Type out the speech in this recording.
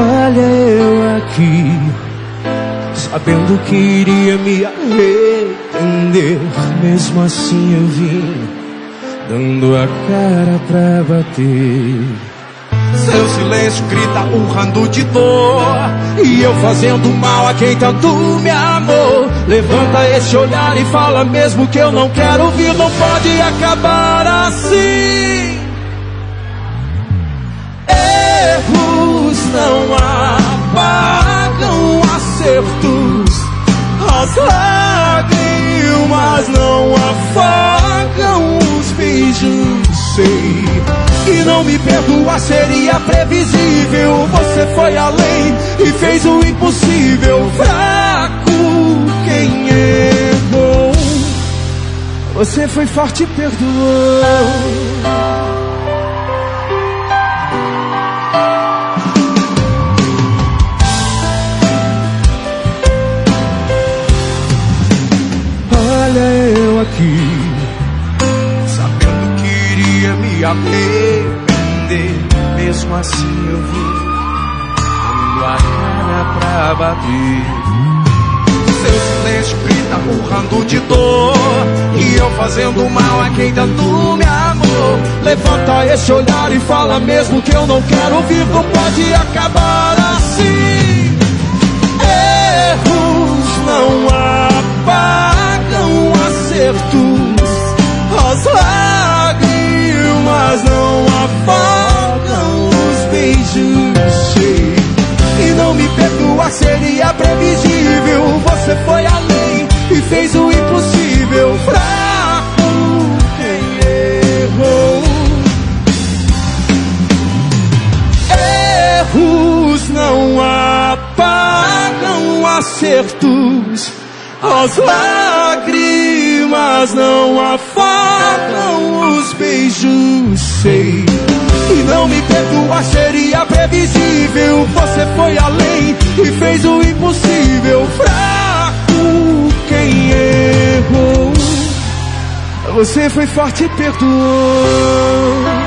Olha eu aqui, sabendo que iria me arrepender. Mesmo assim eu vim, dando a cara pra bater. Seu silêncio grita urrando de dor, e eu fazendo mal a quem tanto me amou. Levanta esse olhar e fala mesmo que eu não quero ouvir. Não pode acabar assim. Erros não apagam acertos, as lágrimas não afogam os beijos. Sei que não me perdoar seria previsível. Você foi além e fez o impossível. Fraco quem errou, você foi forte e perdoou. Olha eu aqui, sabendo que iria me arrepender. Mesmo assim eu vim, dando a cara pra bater. Seu silêncio grita urrando de dor, e eu fazendo mal a quem tanto me amou. Levanta esse olhar e fala mesmo que eu não quero ouvir. Não pode acabar assim. Erros não apagam acertos, as lágrimas não afogam os beijos. Sei que não me perdoar seria previsível. Você foi além e fez o impossível. Fraco quem errou. Erros não apagam acertos, as lágrimas não afogam os beijos. Sei que não me perdoar seria previsível. Você foi além e fez o impossível. Fraco quem errou, você foi forte e perdoou.